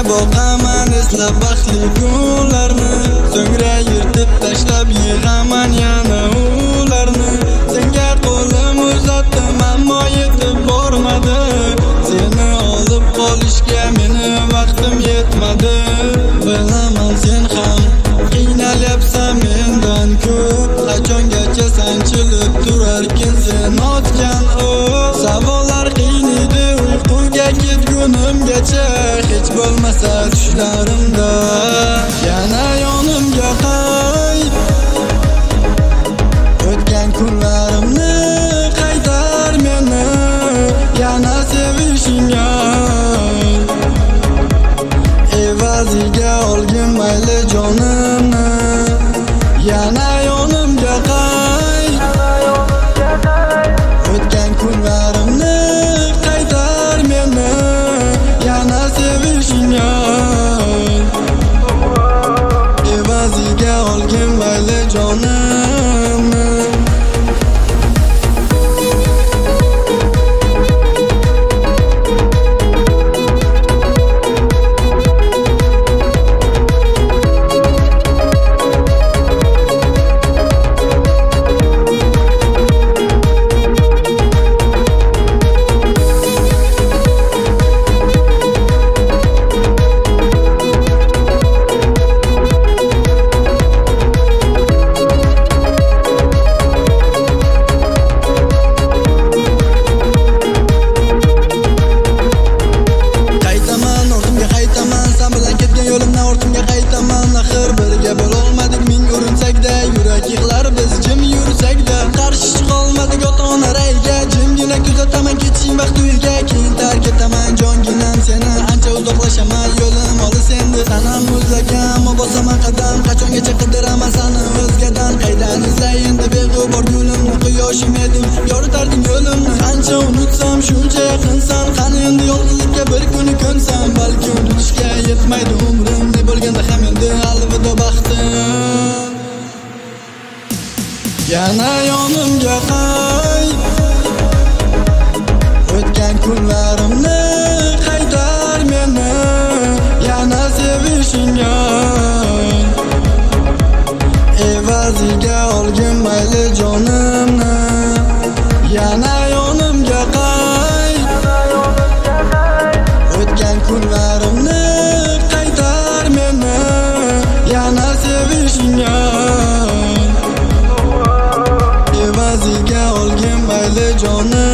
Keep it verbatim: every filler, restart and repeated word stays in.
boqaman eslab baxtli kunlarni, so'ngra yirtib tashlab yig'aman yana ularni. Senga qo'lim uzatdim ammo yetib bormadi, seni olib qolishga meni vaqtim yetmadi. Bilaman sen ham qiynalyapsan mendan ko'p, qachongacha sanchilib turarkin sen otgan o'q. Savollar qiynaydi uyquga ketgunimgacha, hech bo'lmasa tushlarimda yana yonimga qayt. O'tgan kunlarimni qaytar meni yana sevishingga, evaziga olgin mayli jonimni yana yonimga qayt. O'tgan kunlarimni qaytar meni yana sevishingga, evaziga olgin mayli jonimni. Ortimga qaytaman, axir birga bo'lolmadik ming urinsakda, yurak yig'lar biz jim yursakda. Qarshi chiqolmadik ota-ona rayga, jimgina kuzataman ketishing vaqt uyga. Keyin tark etaman jonginam seni, ancha uzoqlashaman yo'lim olis endi. Sanam muzlagan ammo bosaman qadam, qachongacha qidiraman sani o'zgadan. Qaydan izlay endi beg'ubor gulimni, quyoshim eding yoritarding yo'limni. Qancha unutsam shuncha yaqinsan, qani endi yolg'izlikka bir kuni ko'nsam. Balki unutishga yetmaydi umrim, bo'lganda ham endi alvido baxtim. Yana yonimga qayt. O'tgan kunlarimni qaytar meni yana sevishingga, evaziga olgin mayli jonimni yana yonimga qayt. O'tgan kunlarimni yana sevishingga, evaziga olgin mayli jonim.